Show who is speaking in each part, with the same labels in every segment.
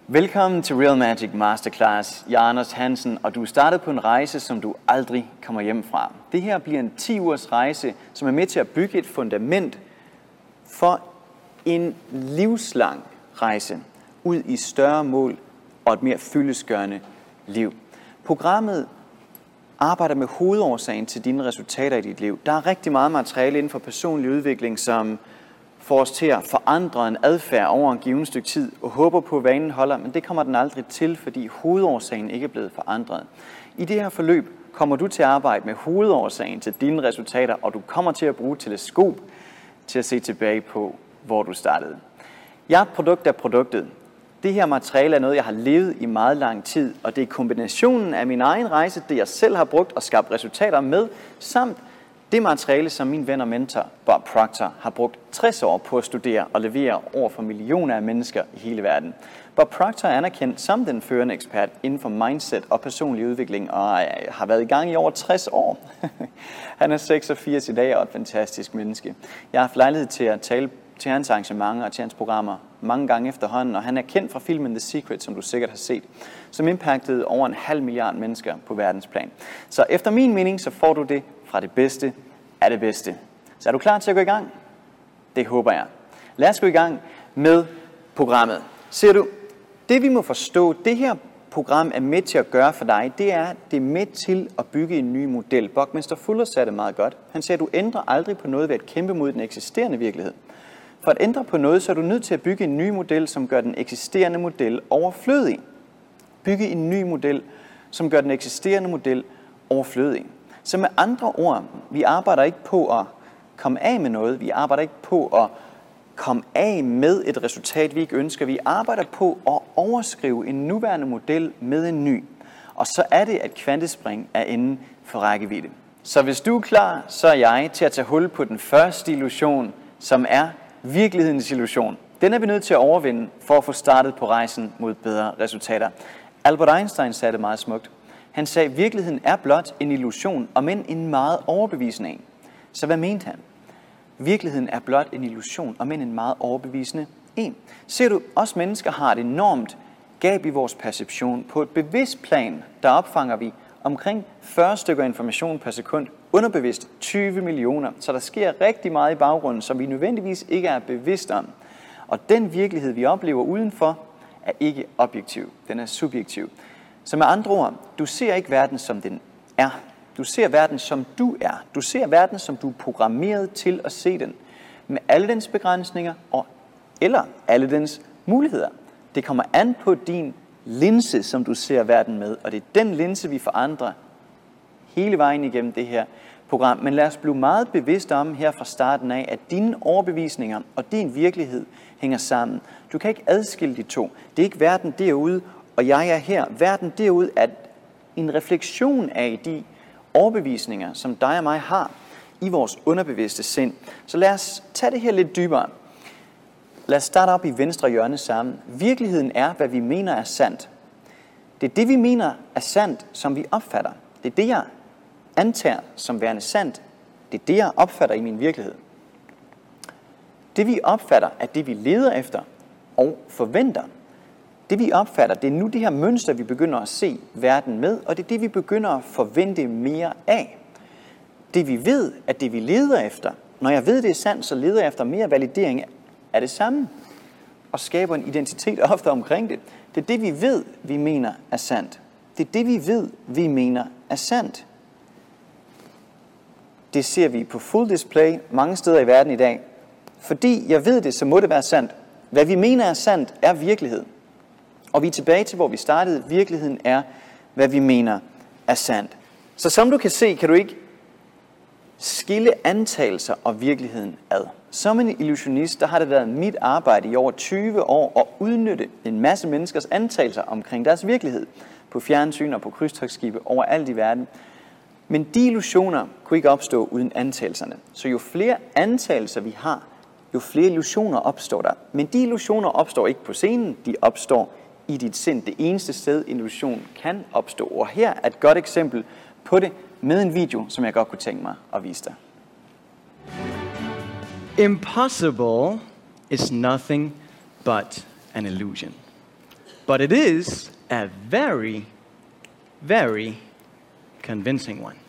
Speaker 1: Velkommen til Real Magic Masterclass. Jeg er Anders Hansen, og du er startet på en rejse, som du aldrig kommer hjem fra. Det her bliver en 10-ugers rejse, som er med til at bygge et fundament for en livslang rejse ud i større mål og et mere fyldestgørende liv. Programmet arbejder med hovedårsagen til dine resultater i dit liv. Der er rigtig meget materiale inden for personlig udvikling, som får os til at forandre en adfærd over en given stykke tid og håber på, at vanen holder, men det kommer den aldrig til, fordi hovedårsagen ikke er blevet forandret. I det her forløb kommer du til at arbejde med hovedårsagen til dine resultater, og du kommer til at bruge et teleskop til at se tilbage på, hvor du startede. Jeg er et produkt af produktet. Det her materiale er noget, jeg har levet i meget lang tid, og det er kombinationen af min egen rejse, det jeg selv har brugt og skabt resultater med, samt det materiale, som min ven og mentor Bob Proctor har brugt 60 år på at studere og levere over for millioner af mennesker i hele verden. Bob Proctor er anerkendt som den førende ekspert inden for mindset og personlig udvikling, og har været i gang i over 60 år. Han er 86 i dag og et fantastisk menneske. Jeg har haft lejlighed til at tale til hans arrangementer og til hans programmer mange gange efterhånden, og han er kendt fra filmen The Secret, som du sikkert har set, som impactede over 500 millioner mennesker på verdensplan. Så efter min mening, så får du det fra det bedste af det bedste. Så er du klar til at gå i gang? Det håber jeg. Lad os gå i gang med programmet. Ser du, det vi må forstå, det her program er med til at gøre for dig, det er med til at bygge en ny model. Buckminster Fuller sagde det meget godt. Han sagde, at du ændrer aldrig på noget ved at kæmpe mod den eksisterende virkelighed. For at ændre på noget, så er du nødt til at bygge en ny model, som gør den eksisterende model overflødig. Bygge en ny model, som gør den eksisterende model overflødig. Så med andre ord, vi arbejder ikke på at komme af med noget, vi arbejder ikke på at komme af med et resultat, vi ikke ønsker. Vi arbejder på at overskrive en nuværende model med en ny. Og så er det, at kvantespring er inden for rækkevidde. Så hvis du er klar, så er jeg til at tage hul på den første illusion, som er virkelighedens illusion. Den er vi nødt til at overvinde for at få startet på rejsen mod bedre resultater. Albert Einstein sagde det meget smukt. Han sagde, at virkeligheden er blot en illusion, om end en meget overbevisende en. Så hvad mente han? Virkeligheden er blot en illusion, om end en meget overbevisende en. Ser du, os mennesker har et enormt gab i vores perception. På et bevidst plan, der opfanger vi omkring 40 stykker information per sekund, underbevidst 20 millioner. Så der sker rigtig meget i baggrunden, som vi nødvendigvis ikke er bevidst om. Og den virkelighed, vi oplever udenfor, er ikke objektiv. Den er subjektiv. Så med andre ord, du ser ikke verden, som den er. Du ser verden, som du er. Du ser verden, som du er programmeret til at se den. Med alle dens begrænsninger eller alle dens muligheder. Det kommer an på din linse, som du ser verden med. Og det er den linse, vi forandrer hele vejen igennem det her program. Men lad os blive meget bevidste om her fra starten af, at dine overbevisninger og din virkelighed hænger sammen. Du kan ikke adskille de to. Det er ikke verden derude, og jeg er her. Verden derude er en refleksion af de overbevisninger, som dig og mig har i vores underbevidste sind. Så lad os tage det her lidt dybere. Lad os starte op i venstre hjørne sammen. Virkeligheden er, hvad vi mener er sandt. Det er det, vi mener er sandt, som vi opfatter. Det er det, jeg antager som værende sandt. Det er det, jeg opfatter i min virkelighed. Det, vi opfatter, er det, vi leder efter og forventer. Det, vi opfatter, det er nu det her mønster, vi begynder at se verden med, og det er det, vi begynder at forvente mere af. Det, vi ved, er det, vi leder efter. Når jeg ved, det er sandt, så leder jeg efter mere validering af det samme, og skaber en identitet ofte omkring det. Det er det, vi ved, vi mener er sandt. Det er det, vi ved, vi mener er sandt. Det ser vi på full display mange steder i verden i dag. Fordi jeg ved det, så må det være sandt. Hvad vi mener er sandt, er virkelighed. Og vi er tilbage til, hvor vi startede. Virkeligheden er, hvad vi mener er sandt. Så som du kan se, kan du ikke skille antagelser og virkeligheden ad. Som en illusionist, der har det været mit arbejde i over 20 år at udnytte en masse menneskers antagelser omkring deres virkelighed. På fjernsyn og på krydstogtskibe overalt i verden. Men de illusioner kunne ikke opstå uden antagelserne. Så jo flere antagelser vi har, jo flere illusioner opstår der. Men de illusioner opstår ikke på scenen, de opstår i dit sind. Det eneste sted, en illusion kan opstå. Og her er et godt eksempel på det med en video, som jeg godt kunne tænke mig at vise dig.
Speaker 2: Impossible is nothing but an illusion. but it is a very, very convincing one.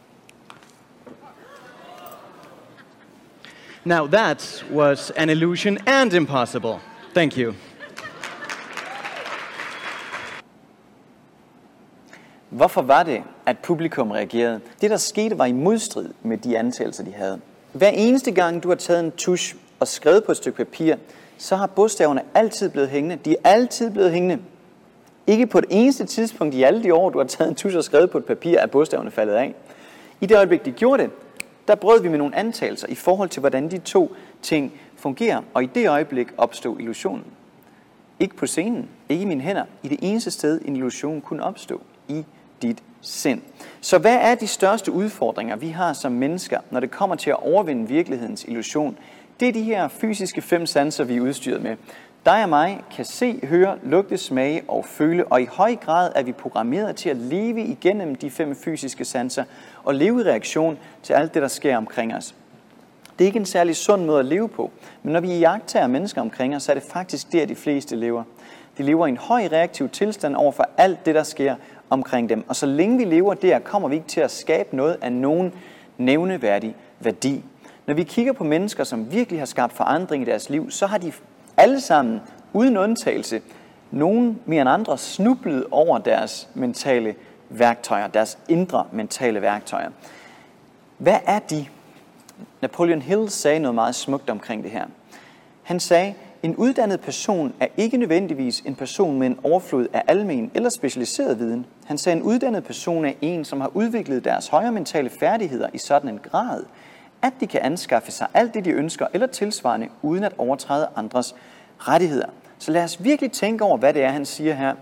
Speaker 2: Now that was an illusion and impossible. Thank you.
Speaker 1: Hvorfor var det, at publikum reagerede? Det, der skete, var i modstrid med de antagelser, de havde. Hver eneste gang, du har taget en tusch og skrevet på et stykke papir, så har bogstaverne altid blevet hængende. De er altid blevet hængende. Ikke på et eneste tidspunkt i alle de år, du har taget en tusch og skrevet på et papir, er bogstaverne faldet af. I det øjeblik, de gjorde det, der brød vi med nogle antagelser i forhold til, hvordan de to ting fungerer. Og i det øjeblik opstod illusionen. Ikke på scenen, ikke i mine hænder. I det eneste sted, en illusion kunne opstå. I dit sind. Så hvad er de største udfordringer, vi har som mennesker, når det kommer til at overvinde virkelighedens illusion? Det er de her fysiske 5 sanser, vi er udstyret med. Dig og mig kan se, høre, lugte, smage og føle, og i høj grad er vi programmeret til at leve igennem de 5 fysiske sanser og leve i reaktion til alt det, der sker omkring os. Det er ikke en særlig sund måde at leve på, men når vi iagttager mennesker omkring os, så er det faktisk der, de fleste lever. De lever i en høj reaktiv tilstand over for alt det, der sker omkring dem. Og så længe vi lever der, kommer vi ikke til at skabe noget af nogen nævneværdig værdi. Når vi kigger på mennesker, som virkelig har skabt forandring i deres liv, så har de alle sammen, uden undtagelse, nogen mere end andre, snublet over deres mentale værktøjer, deres indre mentale værktøjer. Hvad er de? Napoleon Hill sagde noget meget smukt omkring det her. Han sagde, en uddannet person er ikke nødvendigvis en person med en overflod af almen eller specialiseret viden. Han sagde, en uddannet person er en, som har udviklet deres højere mentale færdigheder i sådan en grad, at de kan anskaffe sig alt det, de ønsker eller tilsvarende, uden at overtræde andres rettigheder. Så lad os virkelig tænke over, hvad det er, han siger her.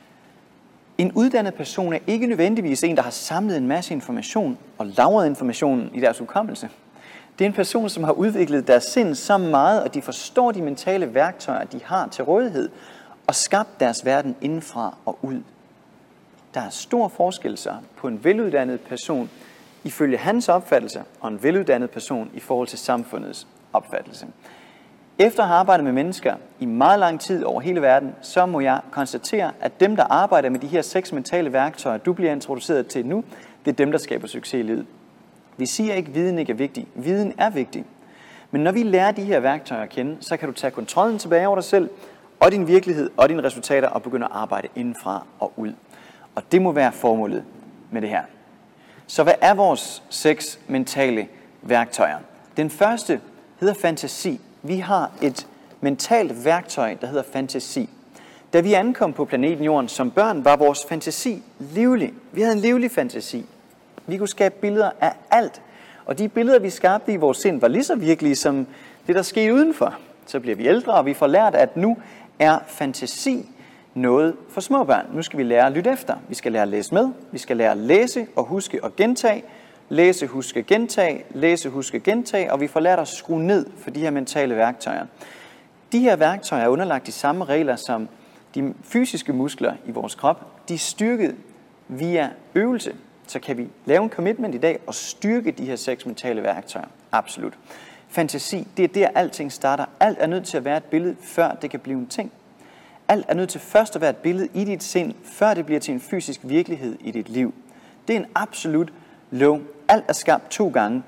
Speaker 1: En uddannet person er ikke nødvendigvis en, der har samlet en masse information og lagret informationen i deres hukommelse. Det er en person, som har udviklet deres sind så meget, at de forstår de mentale værktøjer, de har til rådighed, og skabt deres verden indfra og ud. Der er stor forskel så på en veluddannet person ifølge hans opfattelse, og en veluddannet person i forhold til samfundets opfattelse. Efter at have arbejdet med mennesker i meget lang tid over hele verden, så må jeg konstatere, at dem, der arbejder med de her 6 mentale værktøjer, du bliver introduceret til nu, det er dem, der skaber succes i livet. Vi siger ikke, at viden ikke er vigtig. Viden er vigtig. Men når vi lærer de her værktøjer at kende, så kan du tage kontrollen tilbage over dig selv, og din virkelighed, og dine resultater, og begynde at arbejde indenfra og ud. Og det må være formålet med det her. Så hvad er vores 6 mentale værktøjer? Den første hedder fantasi. Vi har et mentalt værktøj, der hedder fantasi. Da vi ankom på planeten Jorden som børn, var vores fantasi livlig. Vi havde en livlig fantasi. Vi kunne skabe billeder af alt. Og de billeder, vi skabte i vores sind, var lige så virkelige som det, der skete udenfor. Så bliver vi ældre, og vi får lært, at nu er fantasi noget for små børn. Nu skal vi lære at lytte efter. Vi skal lære at læse med. Vi skal lære at læse og huske og gentage. Læse, huske, gentage. Læse, huske, gentage. Og vi får lært at skrue ned for de her mentale værktøjer. De her værktøjer er underlagt de samme regler som de fysiske muskler i vores krop. De er styrket via øvelse. Så kan vi lave en commitment i dag og styrke de her 6 mentale værktøjer. Absolut. Fantasi, det er der alting starter. Alt er nødt til at være et billede, før det kan blive en ting. Alt er nødt til først at være et billede i dit sind, før det bliver til en fysisk virkelighed i dit liv. Det er en absolut lov. Alt er skabt 2 gange.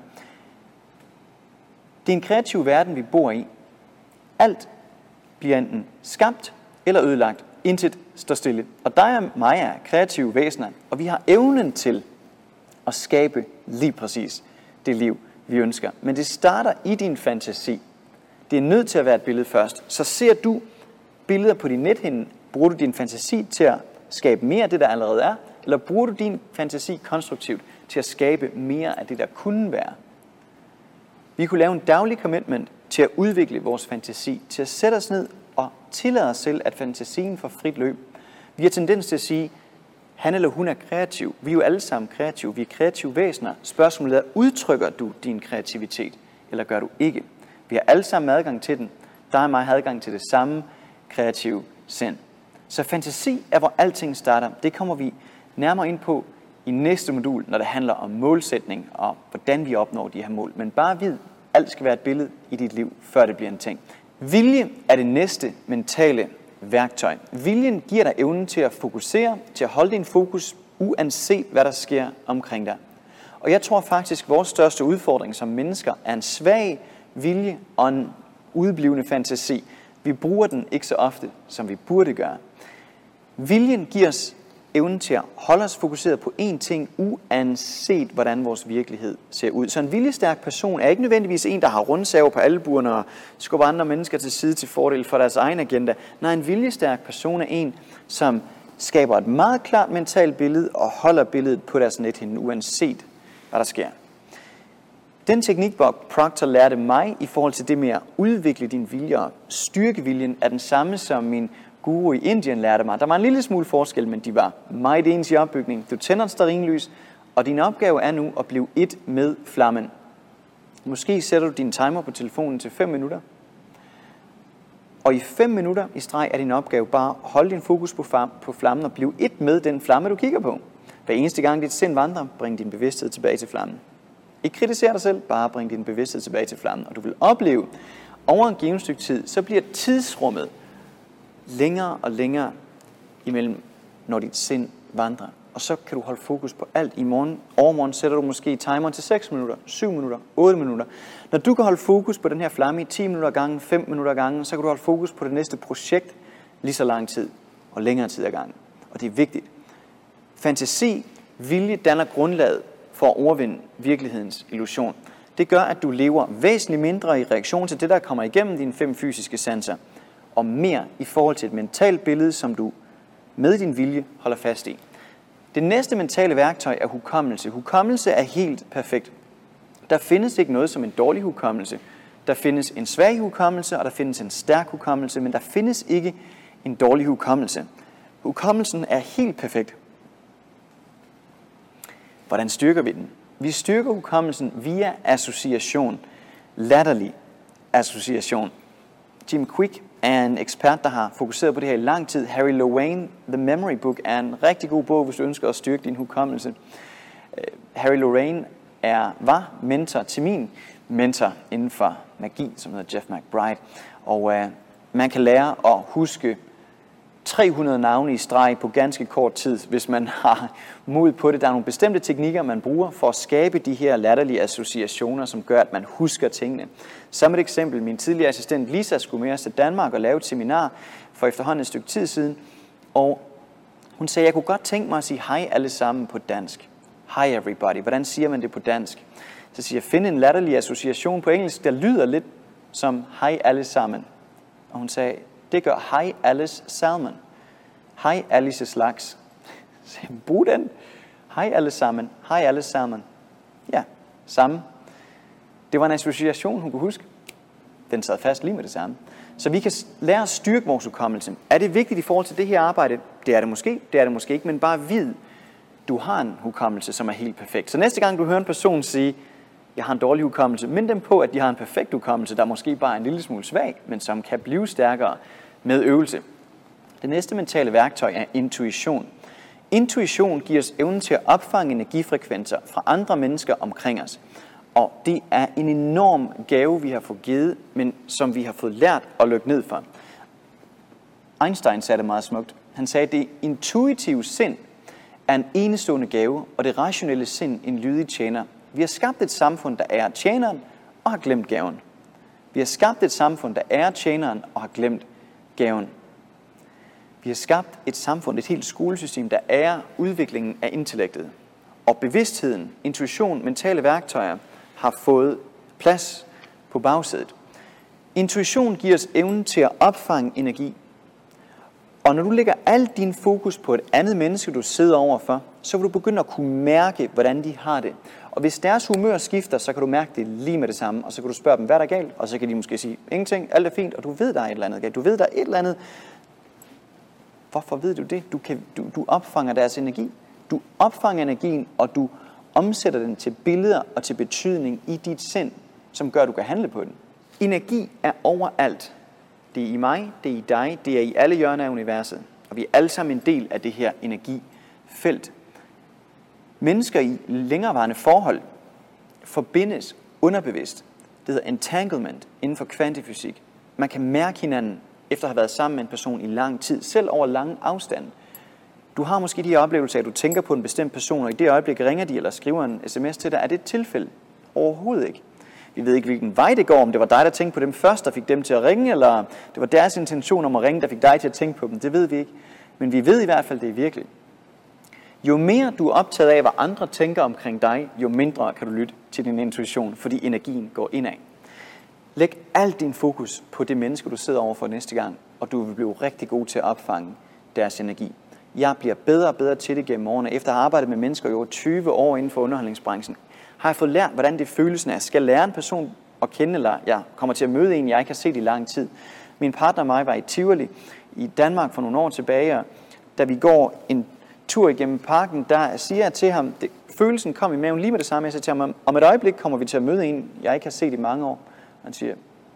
Speaker 1: Det er en kreativ verden, vi bor i. Alt bliver enten skabt eller ødelagt. Intet står stille. Og dig og mig er kreative væsener, og vi har evnen til at skabe lige præcis det liv, vi ønsker. Men det starter i din fantasi. Det er nødt til at være et billede først. Så ser du billeder på din nethinde, bruger du din fantasi til at skabe mere af det, der allerede er, eller bruger du din fantasi konstruktivt til at skabe mere af det, der kunne være. Vi kunne lave en daglig commitment til at udvikle vores fantasi, til at sætte os ned og tillade os selv, at fantasien får frit løb. Vi har tendens til at sige, han eller hun er kreativ. Vi er jo alle sammen kreative. Vi er kreative væsener. Spørgsmålet er, udtrykker du din kreativitet, eller gør du ikke? Vi har alle sammen adgang til den. Der og mig har adgang til det samme kreative sind. Så fantasi er, hvor alting starter. Det kommer vi nærmere ind på i næste modul, når det handler om målsætning og hvordan vi opnår de her mål. Men bare vid, alt skal være et billede i dit liv, før det bliver en ting. Vilje er det næste mentale værktøj. Viljen giver dig evnen til at fokusere, til at holde din fokus, uanset hvad der sker omkring dig. Og jeg tror faktisk, at vores største udfordring som mennesker er en svag vilje og en udeblivende fantasi. Vi bruger den ikke så ofte, som vi burde gøre. Viljen giver os evnen til at holde os fokuseret på én ting, uanset hvordan vores virkelighed ser ud. Så en viljestærk person er ikke nødvendigvis en, der har rundsaver på albuerne og skubber andre mennesker til side til fordel for deres egen agenda. Nej, en viljestærk person er en, som skaber et meget klart mentalt billede og holder billedet på deres nethinde, uanset hvad der sker. Den teknik, Bob Proctor lærte mig i forhold til det med at udvikle din vilje og styrke viljen, er den samme, som min guru i Indien lærte mig. Der var en lille smule forskel, men de var meget ens i opbygning. Du tænder et stearinlys, og din opgave er nu at blive et med flammen. Måske sætter du din timer på telefonen til 5 minutter. Og i 5 minutter i streg er din opgave bare at holde din fokus på flammen og blive et med den flamme, du kigger på. Hver eneste gang dit sind vandrer, bring din bevidsthed tilbage til flammen. Ikke kritisere dig selv, bare bring din bevidsthed tilbage til flammen. Og du vil opleve, over en given stykke tid, så bliver tidsrummet længere og længere imellem, når dit sind vandrer. Og så kan du holde fokus på alt. I morgen, overmorgen sætter du måske timeren til 6 minutter, 7 minutter, 8 minutter. Når du kan holde fokus på den her flamme i 10 minutter gangen, 5 minutter gangen, så kan du holde fokus på det næste projekt lige så lang tid og længere tid ad gangen. Og det er vigtigt. Fantasi, vilje danner grundlaget for at overvinde virkelighedens illusion. Det gør, at du lever væsentligt mindre i reaktion til det, der kommer igennem dine 5 fysiske sanser, og mere i forhold til et mentalt billede, som du med din vilje holder fast i. Det næste mentale værktøj er hukommelse. Hukommelse er helt perfekt. Der findes ikke noget som en dårlig hukommelse. Der findes en svag hukommelse, og der findes en stærk hukommelse, men der findes ikke en dårlig hukommelse. Hukommelsen er helt perfekt. Hvordan styrker vi den? Vi styrker hukommelsen via association. Latterlig association. Jim Kwik er en ekspert, der har fokuseret på det her i lang tid. Harry Lorayne, The Memory Book, er en rigtig god bog, hvis du ønsker at styrke din hukommelse. Harry Lorayne var mentor til min mentor inden for magi, som hedder Jeff McBride. Og man kan lære at huske 300 navne i streg på ganske kort tid, hvis man har mod på det. Der er nogle bestemte teknikker, man bruger for at skabe de her latterlige associationer, som gør, at man husker tingene. Som et eksempel, min tidligere assistent Lisa skulle med os til Danmark og lave et seminar for efterhånden et stykke tid siden. Og hun sagde, jeg kunne godt tænke mig at sige hej alle sammen på dansk. Hi everybody. Hvordan siger man det på dansk? Så siger jeg, find en latterlig association på engelsk, der lyder lidt som hej alle sammen. Og hun sagde, det gør Hi Alice Salmon. Hi Alice laks. Så brug den. Hi alle sammen. Hi Alice Salmon. Ja, samme. Det var en association, hun kunne huske. Den sad fast lige med det samme. Så vi kan lære at styrke vores hukommelse. Er det vigtigt i forhold til det her arbejde? Det er det måske ikke, men bare vid, du har en hukommelse, som er helt perfekt. Så næste gang du hører en person sige, jeg har en dårlig hukommelse, mind dem på, at de har en perfekt hukommelse, der måske bare er en lille smule svag, men som kan blive stærkere med øvelse. Det næste mentale værktøj er intuition. Intuition giver os evnen til at opfange energifrekvenser fra andre mennesker omkring os. Og det er en enorm gave, vi har fået givet, men som vi har fået lært at lukke ned for. Einstein sagde det meget smukt. Han sagde, at det intuitive sind er en enestående gave, og det rationelle sind en lydig tjener. Vi har skabt et samfund, der er tjeneren og har glemt gaven. Vi har skabt et samfund, der er tjeneren og har glemt gaven. Vi har skabt et samfund, et helt skolesystem, der er udviklingen af intellektet. Og bevidstheden, intuition, mentale værktøjer har fået plads på bagsædet. Intuition giver os evnen til at opfange energi. Og når du lægger al din fokus på et andet menneske, du sidder overfor, så vil du begynde at kunne mærke, hvordan de har det. Og hvis deres humør skifter, så kan du mærke det lige med det samme. Og så kan du spørge dem, hvad der er galt? Og så kan de måske sige, ingenting, alt er fint, og du ved, der er et eller andet galt. Du ved, der er et eller andet. Hvorfor ved du det? Du opfanger deres energi. Du opfanger energien, og du omsætter den til billeder og til betydning i dit sind, som gør, at du kan handle på den. Energi er overalt. Det er i mig, det er i dig, det er i alle hjørner af universet. Og vi er alle sammen en del af det her energifelt. Mennesker i længerevarende forhold forbindes underbevidst. Det hedder entanglement inden for kvantefysik. Man kan mærke hinanden efter at have været sammen med en person i lang tid, selv over lange afstande. Du har måske de her oplevelser af, at du tænker på en bestemt person, og i det øjeblik ringer de eller skriver en sms til dig. Er det et tilfælde? Overhovedet ikke. Vi ved ikke, hvilken vej det går, om det var dig, der tænkte på dem først, der fik dem til at ringe, eller det var deres intention om at ringe, der fik dig til at tænke på dem. Det ved vi ikke. Men vi ved i hvert fald, det er virkeligt. Jo mere du er optaget af, hvad andre tænker omkring dig, jo mindre kan du lytte til din intuition, fordi energien går indad. Læg alt din fokus på det menneske, du sidder overfor næste gang, og du vil blive rigtig god til at opfange deres energi. Jeg bliver bedre og bedre til det gennem årene. Efter at have arbejdet med mennesker i over 20 år inden for underholdningsbranchen, har jeg fået lært, hvordan det følelsen er. Jeg skal lære en person at kende, eller jeg kommer til at møde en, jeg ikke har set i lang tid. Min partner og mig var i Tivoli i Danmark for nogle år tilbage, og da vi går en tur igennem parken, der siger jeg til ham, følelsen kom i maven lige med det samme. Jeg siger til ham, om et øjeblik kommer vi til at møde en, jeg ikke har set i mange år. Han siger,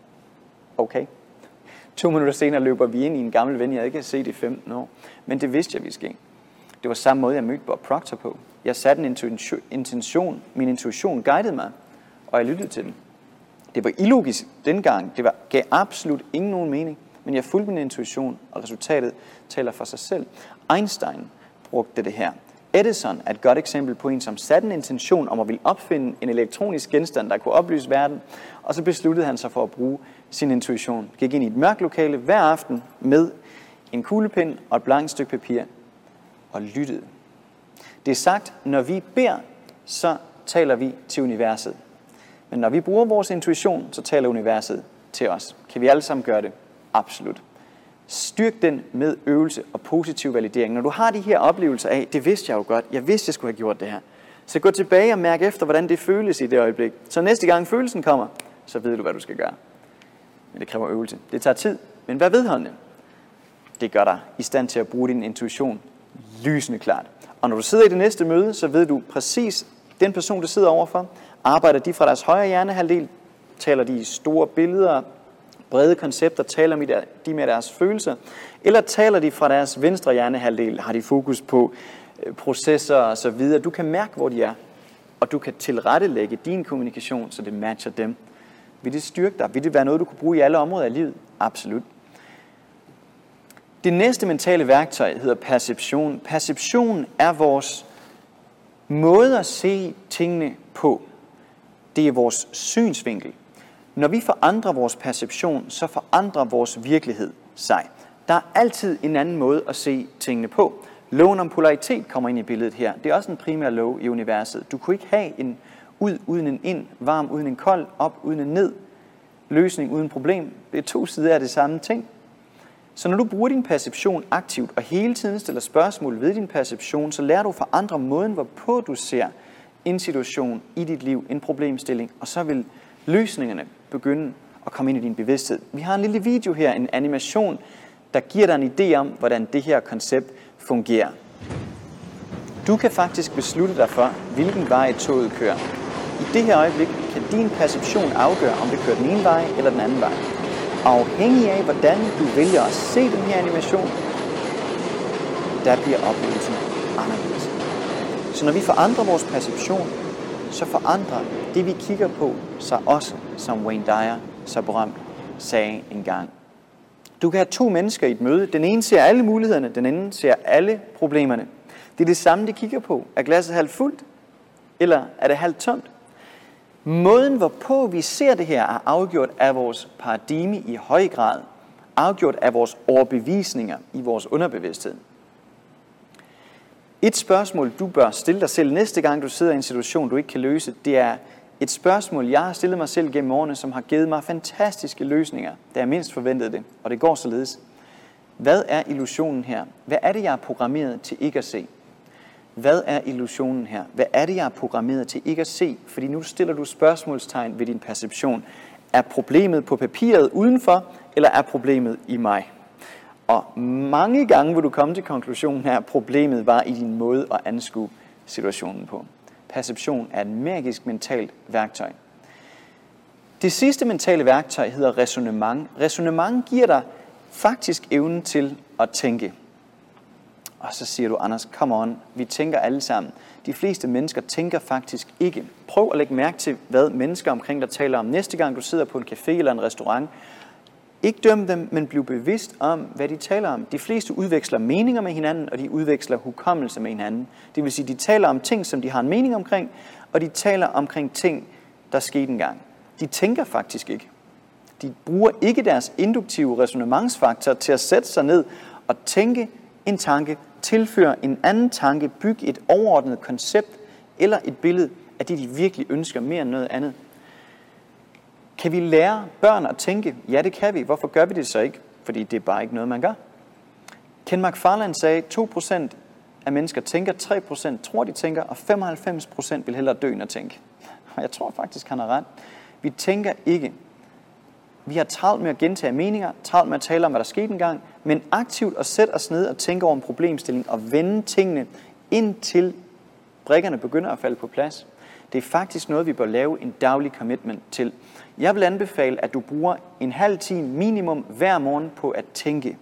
Speaker 1: okay. 2 minutter senere løber vi ind i en gammel ven, jeg ikke har set i 15 år. Men det vidste jeg ville ske. Det var samme måde, jeg mødte Bob Proctor på. Jeg satte en intention, min intuition guidede mig, og jeg lyttede til den. Det var illogisk dengang, gav absolut ingen nogen mening, men jeg fulgte min intuition, og resultatet taler for sig selv. Einstein brugte det her. Edison er et godt eksempel på en, som satte en intention om at ville opfinde en elektronisk genstand, der kunne oplyse verden, og så besluttede han sig for at bruge sin intuition. Gik ind i et mørkt lokale hver aften med en kuglepen og et blankt stykke papir og lyttede. Det er sagt, når vi beder, så taler vi til universet. Men når vi bruger vores intuition, så taler universet til os. Kan vi alle sammen gøre det? Absolut. Styrk den med øvelse og positiv validering. Når du har de her oplevelser af, det vidste jeg jo godt, jeg vidste, jeg skulle have gjort det her. Så gå tilbage og mærk efter, hvordan det føles i det øjeblik. Så næste gang følelsen kommer, så ved du, hvad du skal gøre. Men det kræver øvelse. Det tager tid, men vær vedholdende. Det gør dig i stand til at bruge din intuition lysende klart. Og når du sidder i det næste møde, så ved du præcis, den person, du sidder overfor, arbejder de fra deres højre hjernehalvdel, taler de store billeder, brede koncepter, taler de med deres følelser, eller taler de fra deres venstre hjernehalvdel, har de fokus på processer og så videre. Du kan mærke, hvor de er, og du kan tilrettelægge din kommunikation, så det matcher dem. Vil det styrke dig? Vil det være noget, du kan bruge i alle områder af livet? Absolut. Det næste mentale værktøj hedder perception. Perception er vores måde at se tingene på. Det er vores synsvinkel. Når vi forandrer vores perception, så forandrer vores virkelighed sig. Der er altid en anden måde at se tingene på. Loven om polaritet kommer ind i billedet her. Det er også en primær lov i universet. Du kunne ikke have en ud uden en ind, varm uden en kold, op uden en ned, løsning uden problem. Det er 2 sider af det samme ting. Så når du bruger din perception aktivt og hele tiden stiller spørgsmål ved din perception, så lærer du at forandre måden, hvorpå du ser en situation i dit liv, en problemstilling, og så vil løsningerne begynde at komme ind i din bevidsthed. Vi har en lille video her, en animation, der giver dig en idé om, hvordan det her koncept fungerer. Du kan faktisk beslutte dig for, hvilken vej toget kører. I det her øjeblik kan din perception afgøre, om det kører den ene vej eller den anden vej. Afhængig af, hvordan du vælger at se den her animation, der bliver oplevelsen anderledes. Så når vi forandrer vores perception, så forandrer det, vi kigger på, sig også, som Wayne Dyer så berømt sagde engang. Du kan have 2 mennesker i et møde. Den ene ser alle mulighederne, den anden ser alle problemerne. Det er det samme, de kigger på. Er glasset halvt fuldt, eller er det halvt tomt? Måden, hvorpå vi ser det her, er afgjort af vores paradigme i høj grad. Afgjort af vores overbevisninger i vores underbevidsthed. Et spørgsmål, du bør stille dig selv næste gang, du sidder i en situation, du ikke kan løse, det er et spørgsmål, jeg har stillet mig selv gennem årene, som har givet mig fantastiske løsninger, da jeg mindst forventede det. Og det går således. Hvad er illusionen her? Hvad er det, jeg er programmeret til ikke at se? Hvad er illusionen her? Hvad er det, jeg er programmeret til ikke at se? Fordi nu stiller du spørgsmålstegn ved din perception. Er problemet på papiret udenfor, eller er problemet i mig? Og mange gange vil du komme til konklusionen her, at problemet var i din måde at anskue situationen på. Perception er et magisk mentalt værktøj. Det sidste mentale værktøj hedder ræsonnement. Ræsonnement giver dig faktisk evnen til at tænke. Og så siger du, Anders, come on, vi tænker alle sammen. De fleste mennesker tænker faktisk ikke. Prøv at lægge mærke til, hvad mennesker omkring dig taler om. Næste gang du sidder på en café eller en restaurant, Ikke døm dem, men bliv bevidst om, hvad de taler om. De fleste udveksler meninger med hinanden, og de udveksler hukommelse med hinanden. Det vil sige, de taler om ting, som de har en mening omkring, og de taler omkring ting, der skete engang. De tænker faktisk ikke. De bruger ikke deres induktive resonementsfaktor til at sætte sig ned og tænke en tanke, tilføre en anden tanke, bygge et overordnet koncept eller et billede af det, de virkelig ønsker mere end noget andet. Kan vi lære børn at tænke? Ja, det kan vi. Hvorfor gør vi det så ikke? Fordi det er bare ikke noget, man gør. Ken McFarlane sagde, 2% af mennesker tænker, 3% tror, de tænker, og 95% vil hellere dø end at tænke. Og jeg tror faktisk, han har ret. Vi tænker ikke. Vi har travlt med at gentage meninger, travlt med at tale om, hvad der skete engang, men aktivt at sætte os ned og tænke over en problemstilling og vende tingene indtil brikkerne begynder at falde på plads. Det er faktisk noget, vi bør lave en daglig commitment til. Jeg vil anbefale, at du bruger en halv time minimum hver morgen på at tænke.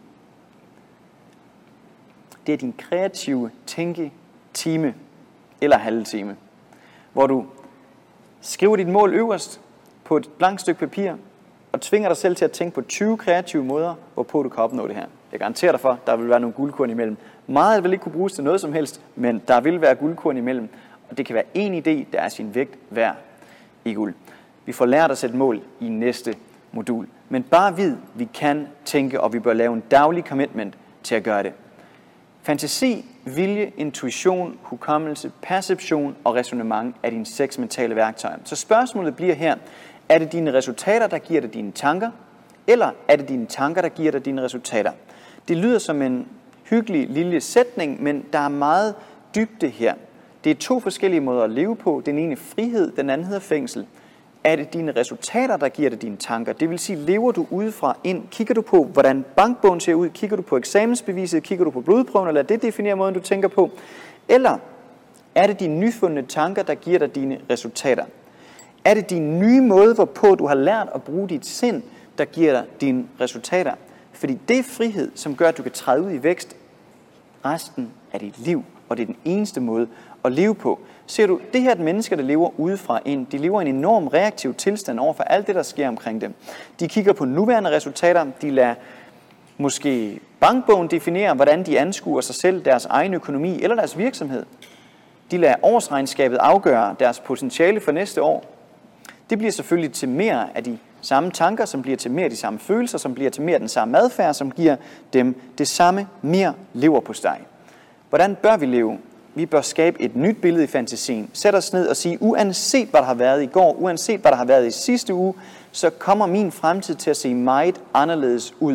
Speaker 1: Det er din kreative tænketime eller halve time, hvor du skriver dit mål øverst på et blankt stykke papir og tvinger dig selv til at tænke på 20 kreative måder, hvorpå du kan opnå det her. Jeg garanterer dig for, der vil være nogle guldkorn imellem. Meget vil ikke kunne bruges til noget som helst, men der vil være guldkorn imellem. Og det kan være en idé, der er sin vægt værd i guld. Vi får lært at sætte mål i næste modul. Men bare vid, vi kan tænke, og vi bør lave en daglig commitment til at gøre det. Fantasi, vilje, intuition, hukommelse, perception og ræsonnement er dine 6 mentale værktøjer. Så spørgsmålet bliver her, er det dine resultater, der giver dig dine tanker, eller er det dine tanker, der giver dig dine resultater? Det lyder som en hyggelig lille sætning, men der er meget dybde her. Det er 2 forskellige måder at leve på. Den ene er frihed, den anden hedder fængsel. Er det dine resultater, der giver dig dine tanker? Det vil sige, lever du udefra ind? Kigger du på, hvordan bankbogen ser ud? Kigger du på eksamensbeviset? Kigger du på blodprøven? Eller det definerer måden, du tænker på? Eller er det dine nyfundne tanker, der giver dig dine resultater? Er det din nye måde, hvorpå du har lært at bruge dit sind, der giver dig dine resultater? Fordi det er frihed, som gør, at du kan træde ud i vækst resten af dit liv. Og det er den eneste måde at leve på. Ser du, det her er mennesker, der lever udefra ind. De lever i en enorm reaktiv tilstand over for alt det, der sker omkring dem. De kigger på nuværende resultater. De lader måske bankbogen definere, hvordan de anskuer sig selv, deres egen økonomi eller deres virksomhed. De lader årsregnskabet afgøre deres potentiale for næste år. Det bliver selvfølgelig til mere af de samme tanker, som bliver til mere af de samme følelser, som bliver til mere af den samme adfærd, som giver dem det samme mere leverpostej. Hvordan bør vi leve? Vi bør skabe et nyt billede i fantasien. Sæt os ned og sige, uanset hvad der har været i går, uanset hvad der har været i sidste uge, så kommer min fremtid til at se meget anderledes ud.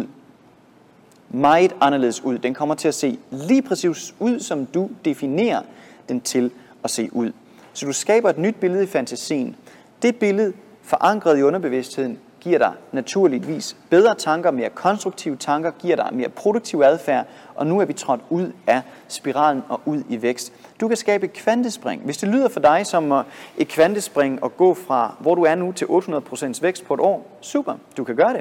Speaker 1: Meget anderledes ud. Den kommer til at se lige præcis ud, som du definerer den til at se ud. Så du skaber et nyt billede i fantasien. Det billede, forankret i underbevidstheden, giver dig naturligvis bedre tanker, mere konstruktive tanker, giver dig mere produktiv adfærd, og nu er vi trådt ud af spiralen og ud i vækst. Du kan skabe et kvantespring. Hvis det lyder for dig som et kvantespring at gå fra, hvor du er nu, til 800% vækst på et år, super, du kan gøre det.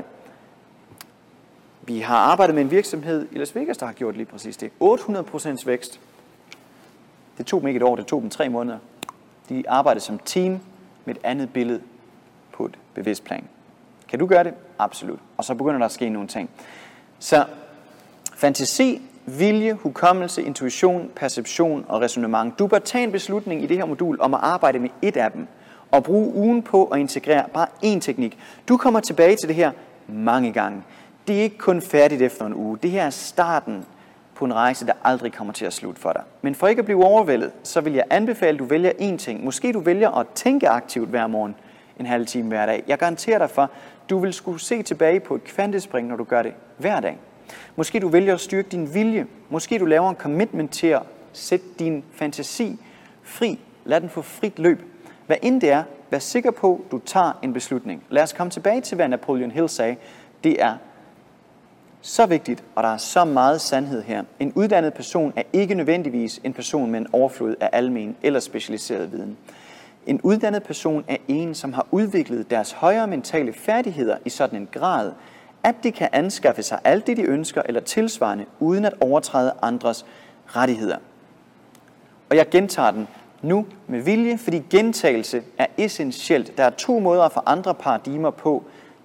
Speaker 1: Vi har arbejdet med en virksomhed i Las Vegas, der har gjort lige præcis det. 800% vækst. Det tog dem ikke et år, det tog dem 3 måneder. De arbejdede som team med et andet billede på et bevidst plan. Kan du gøre det? Absolut. Og så begynder der at ske nogle ting. Så fantasi, vilje, hukommelse, intuition, perception og ræsonnement. Du bør tage en beslutning i det her modul om at arbejde med et af dem. Og bruge ugen på at integrere bare én teknik. Du kommer tilbage til det her mange gange. Det er ikke kun færdigt efter en uge. Det her er starten på en rejse, der aldrig kommer til at slutte for dig. Men for ikke at blive overvældet, så vil jeg anbefale, at du vælger én ting. Måske du vælger at tænke aktivt hver morgen en halv time hver dag. Jeg garanterer dig for, du vil skulle se tilbage på et kvantespring, når du gør det hver dag. Måske du vælger at styrke din vilje. Måske du laver en commitment til at sætte din fantasi fri. Lad den få frit løb. Hvad end det er, vær sikker på, at du tager en beslutning. Lad os komme tilbage til, hvad Napoleon Hill sagde. Det er så vigtigt, og der er så meget sandhed her. En uddannet person er ikke nødvendigvis en person med en overflod af almen eller specialiseret viden. En uddannet person er en, som har udviklet deres højere mentale færdigheder i sådan en grad, at de kan anskaffe sig alt det, de ønsker eller tilsvarende, uden at overtræde andres rettigheder. Og jeg gentager den nu med vilje, fordi gentagelse er essentielt. Der er 2 måder at få andre paradigmer på.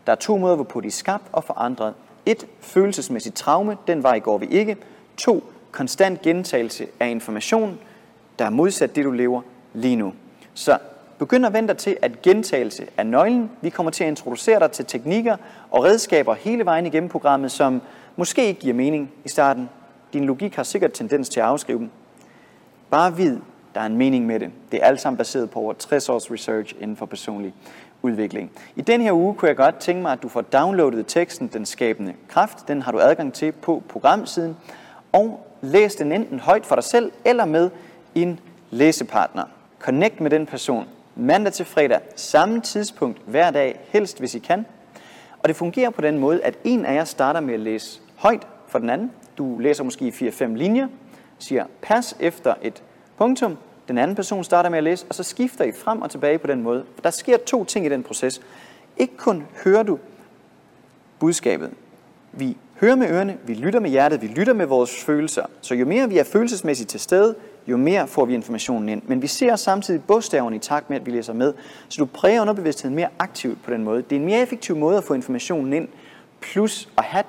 Speaker 1: Der er 2 måder, hvorpå de er skabt og forandret. 1. Følelsesmæssigt traume, den vej går vi ikke. 2. Konstant gentagelse af information, der er modsat det, du lever lige nu. Så begynd at vente dig til, at gentagelse er nøglen. Vi kommer til at introducere dig til teknikker og redskaber hele vejen igennem programmet, som måske ikke giver mening i starten. Din logik har sikkert tendens til at afskrive dem. Bare vid, der er en mening med det. Det er alt sammen baseret på over 60 års research inden for personlig udvikling. I den her uge kunne jeg godt tænke mig, at du får downloadet teksten Den Skabende Kraft. Den har du adgang til på programsiden. Og læs den enten højt for dig selv eller med en læsepartner. Connect med den person mandag til fredag, samme tidspunkt hver dag, helst hvis I kan. Og det fungerer på den måde, at en af jer starter med at læse højt for den anden. Du læser måske 4-5 linjer, siger pas efter et punktum. Den anden person starter med at læse, og så skifter I frem og tilbage på den måde. Der sker 2 ting i den proces. Ikke kun hører du budskabet. Vi hører med ørerne, vi lytter med hjertet, vi lytter med vores følelser. Så jo mere vi er følelsesmæssigt til stede, jo mere får vi informationen ind. Men vi ser samtidig bogstaverne i takt med, at vi læser med. Så du præger underbevidstheden mere aktivt på den måde. Det er en mere effektiv måde at få informationen ind. Plus at have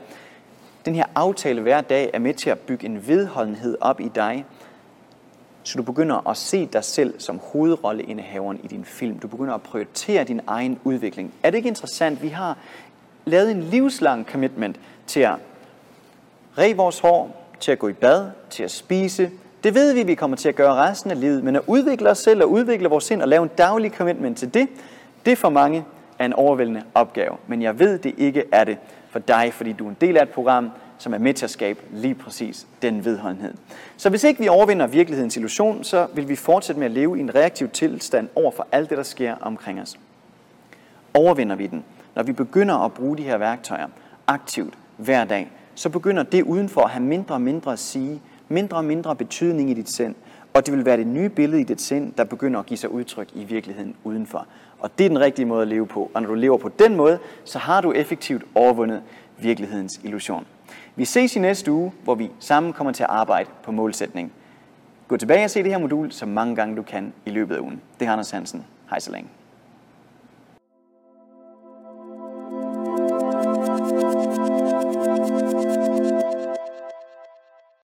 Speaker 1: den her aftale hver dag er med til at bygge en vedholdenhed op i dig. Så du begynder at se dig selv som hovedrolleindehaveren i din film. Du begynder at prioritere din egen udvikling. Er det ikke interessant? Vi har lavet en livslang commitment til at ræge vores hår, til at gå i bad, til at spise. Det ved vi kommer til at gøre resten af livet. Men at udvikle os selv og udvikle vores sind og lave en daglig commitment til det for mange er en overvældende opgave. Men jeg ved, det ikke er det for dig, fordi du er en del af et program, som er med til at skabe lige præcis den vedholdenhed. Så hvis ikke vi overvinder virkelighedens illusion, så vil vi fortsætte med at leve i en reaktiv tilstand over for alt det, der sker omkring os. Overvinder vi den, når vi begynder at bruge de her værktøjer aktivt hver dag, så begynder det udenfor at have mindre og mindre at sige, mindre og mindre betydning i dit sind, og det vil være det nye billede i dit sind, der begynder at give sig udtryk i virkeligheden udenfor. Og det er den rigtige måde at leve på. Og når du lever på den måde, så har du effektivt overvundet virkelighedens illusion. Vi ses i næste uge, hvor vi sammen kommer til at arbejde på målsætning. Gå tilbage og se det her modul så mange gange du kan i løbet af ugen. Det er Anders Hansen. Hej så længe.